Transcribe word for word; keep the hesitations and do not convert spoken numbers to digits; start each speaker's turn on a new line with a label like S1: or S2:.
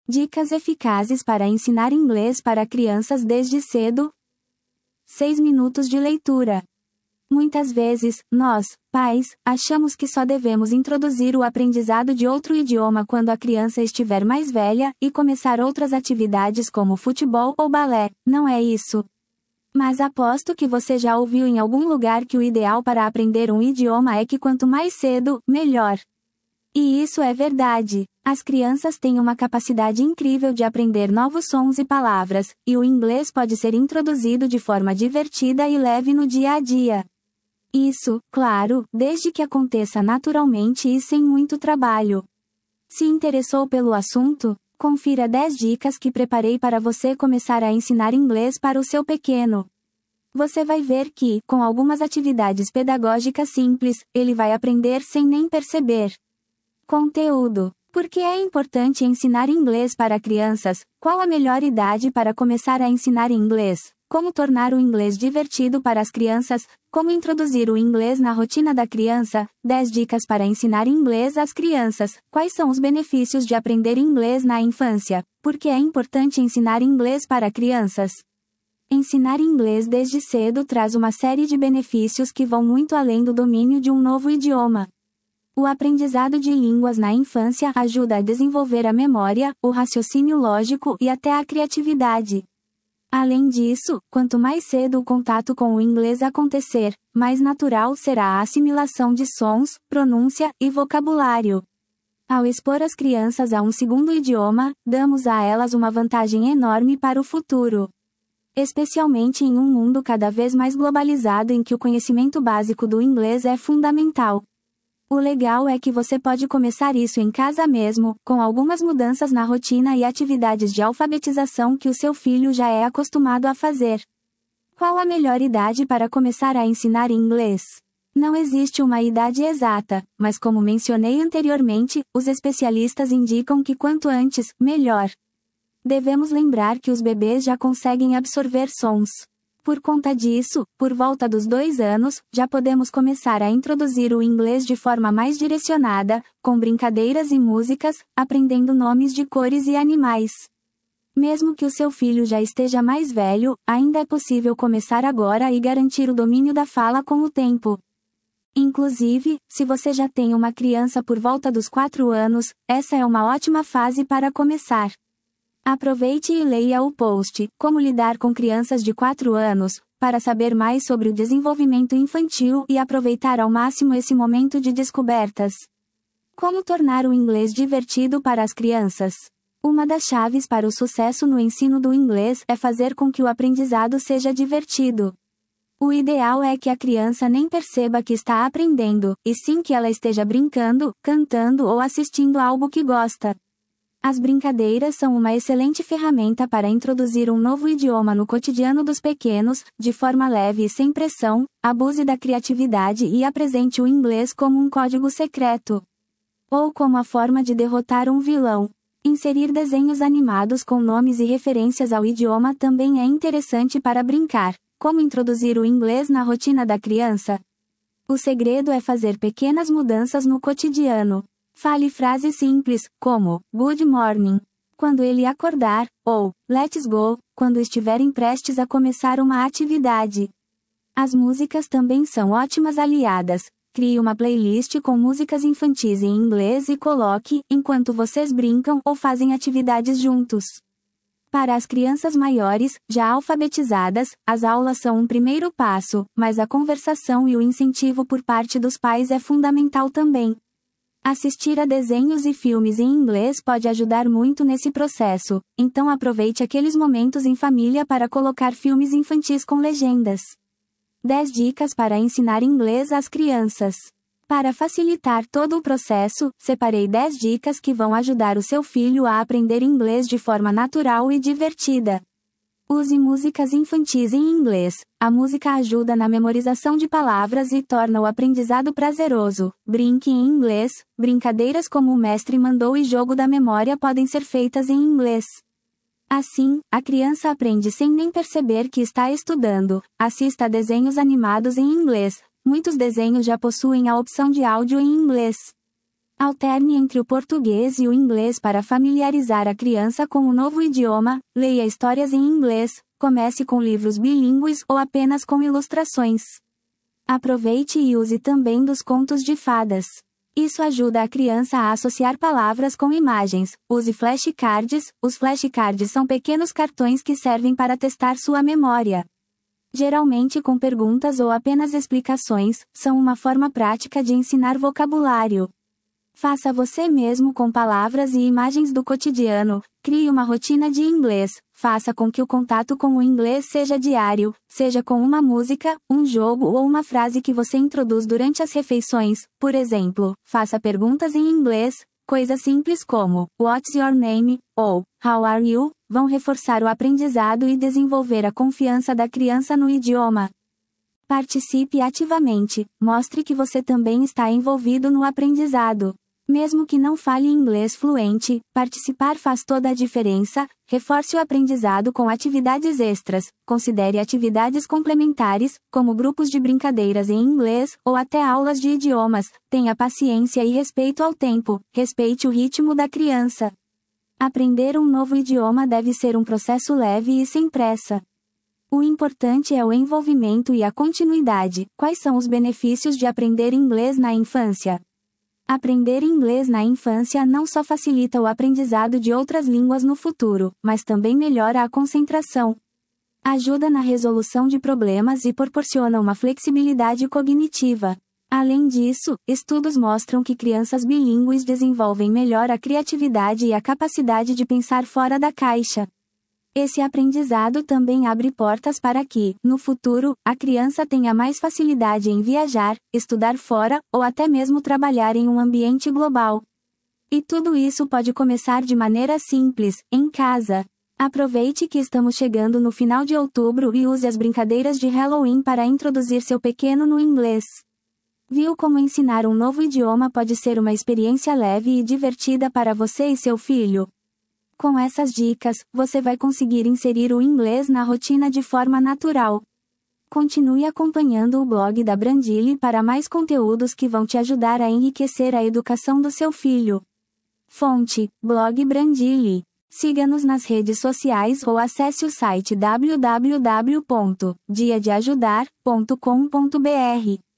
S1: Dicas eficazes para ensinar inglês para crianças desde cedo. seis minutos de leitura. Muitas vezes, nós, pais, achamos que só devemos introduzir o aprendizado de outro idioma quando a criança estiver mais velha e começar outras atividades como futebol ou balé. Não é isso. Mas aposto que você já ouviu em algum lugar que o ideal para aprender um idioma é que quanto mais cedo, melhor. E isso é verdade. As crianças têm uma capacidade incrível de aprender novos sons e palavras, e o inglês pode ser introduzido de forma divertida e leve no dia a dia. Isso, claro, desde que aconteça naturalmente e sem muito trabalho. Se interessou pelo assunto? Confira dez dicas que preparei para você começar a ensinar inglês para o seu pequeno. Você vai ver que, com algumas atividades pedagógicas simples, ele vai aprender sem nem perceber. Conteúdo. Por que é importante ensinar inglês para crianças? Qual a melhor idade para começar a ensinar inglês? Como tornar o inglês divertido para as crianças? Como introduzir o inglês na rotina da criança? dez dicas para ensinar inglês às crianças. Quais são os benefícios de aprender inglês na infância? Por que é importante ensinar inglês para crianças? Ensinar inglês desde cedo traz uma série de benefícios que vão muito além do domínio de um novo idioma. O aprendizado de línguas na infância ajuda a desenvolver a memória, o raciocínio lógico e até a criatividade. Além disso, quanto mais cedo o contato com o inglês acontecer, mais natural será a assimilação de sons, pronúncia e vocabulário. Ao expor as crianças a um segundo idioma, damos a elas uma vantagem enorme para o futuro. Especialmente em um mundo cada vez mais globalizado em que o conhecimento básico do inglês é fundamental. O legal é que você pode começar isso em casa mesmo, com algumas mudanças na rotina e atividades de alfabetização que o seu filho já é acostumado a fazer. Qual a melhor idade para começar a ensinar inglês? Não existe uma idade exata, mas como mencionei anteriormente, os especialistas indicam que quanto antes, melhor. Devemos lembrar que os bebês já conseguem absorver sons. Por conta disso, por volta dos dois anos, já podemos começar a introduzir o inglês de forma mais direcionada, com brincadeiras e músicas, aprendendo nomes de cores e animais. Mesmo que o seu filho já esteja mais velho, ainda é possível começar agora e garantir o domínio da fala com o tempo. Inclusive, se você já tem uma criança por volta dos quatro anos, essa é uma ótima fase para começar. Aproveite e leia o post Como lidar com crianças de quatro anos, para saber mais sobre o desenvolvimento infantil e aproveitar ao máximo esse momento de descobertas. Como tornar o inglês divertido para as crianças? Uma das chaves para o sucesso no ensino do inglês é fazer com que o aprendizado seja divertido. O ideal é que a criança nem perceba que está aprendendo, e sim que ela esteja brincando, cantando ou assistindo algo que gosta. As brincadeiras são uma excelente ferramenta para introduzir um novo idioma no cotidiano dos pequenos, de forma leve e sem pressão. Abuse da criatividade e apresente o inglês como um código secreto. Ou como a forma de derrotar um vilão. Inserir desenhos animados com nomes e referências ao idioma também é interessante para brincar. Como introduzir o inglês na rotina da criança? O segredo é fazer pequenas mudanças no cotidiano. Fale frases simples, como, good morning, quando ele acordar, ou, let's go, quando estiverem prestes a começar uma atividade. As músicas também são ótimas aliadas. Crie uma playlist com músicas infantis em inglês e coloque, enquanto vocês brincam ou fazem atividades juntos. Para as crianças maiores, já alfabetizadas, as aulas são um primeiro passo, mas a conversação e o incentivo por parte dos pais é fundamental também. Assistir a desenhos e filmes em inglês pode ajudar muito nesse processo, então aproveite aqueles momentos em família para colocar filmes infantis com legendas. dez dicas para ensinar inglês às crianças. Para facilitar todo o processo, separei dez dicas que vão ajudar o seu filho a aprender inglês de forma natural e divertida. Use músicas infantis em inglês. A música ajuda na memorização de palavras e torna o aprendizado prazeroso. Brinque em inglês. Brincadeiras como o mestre mandou e jogo da memória podem ser feitas em inglês. Assim, a criança aprende sem nem perceber que está estudando. Assista a desenhos animados em inglês. Muitos desenhos já possuem a opção de áudio em inglês. Alterne entre o português e o inglês para familiarizar a criança com o novo idioma, leia histórias em inglês, comece com livros bilíngues ou apenas com ilustrações. Aproveite e use também dos contos de fadas. Isso ajuda a criança a associar palavras com imagens. Use flashcards. Os flashcards são pequenos cartões que servem para testar sua memória. Geralmente com perguntas ou apenas explicações, são uma forma prática de ensinar vocabulário. Faça você mesmo com palavras e imagens do cotidiano. Crie uma rotina de inglês. Faça com que o contato com o inglês seja diário, seja com uma música, um jogo ou uma frase que você introduz durante as refeições. Por exemplo, faça perguntas em inglês. Coisas simples como "What's your name?" ou "How are you?" vão reforçar o aprendizado e desenvolver a confiança da criança no idioma. Participe ativamente. Mostre que você também está envolvido no aprendizado. Mesmo que não fale inglês fluente, participar faz toda a diferença. Reforce o aprendizado com atividades extras. Considere atividades complementares, como grupos de brincadeiras em inglês, ou até aulas de idiomas. Tenha paciência e respeito ao tempo. Respeite o ritmo da criança. Aprender um novo idioma deve ser um processo leve e sem pressa. O importante é o envolvimento e a continuidade. Quais são os benefícios de aprender inglês na infância? Aprender inglês na infância não só facilita o aprendizado de outras línguas no futuro, mas também melhora a concentração. Ajuda na resolução de problemas e proporciona uma flexibilidade cognitiva. Além disso, estudos mostram que crianças bilíngues desenvolvem melhor a criatividade e a capacidade de pensar fora da caixa. Esse aprendizado também abre portas para que, no futuro, a criança tenha mais facilidade em viajar, estudar fora, ou até mesmo trabalhar em um ambiente global. E tudo isso pode começar de maneira simples, em casa. Aproveite que estamos chegando no final de outubro e use as brincadeiras de Halloween para introduzir seu pequeno no inglês. Viu como ensinar um novo idioma pode ser uma experiência leve e divertida para você e seu filho? Com essas dicas, você vai conseguir inserir o inglês na rotina de forma natural. Continue acompanhando o blog da Brandili para mais conteúdos que vão te ajudar a enriquecer a educação do seu filho. Fonte: Blog Brandili. Siga-nos nas redes sociais ou acesse o site w w w ponto dia de ajudar ponto com ponto b r.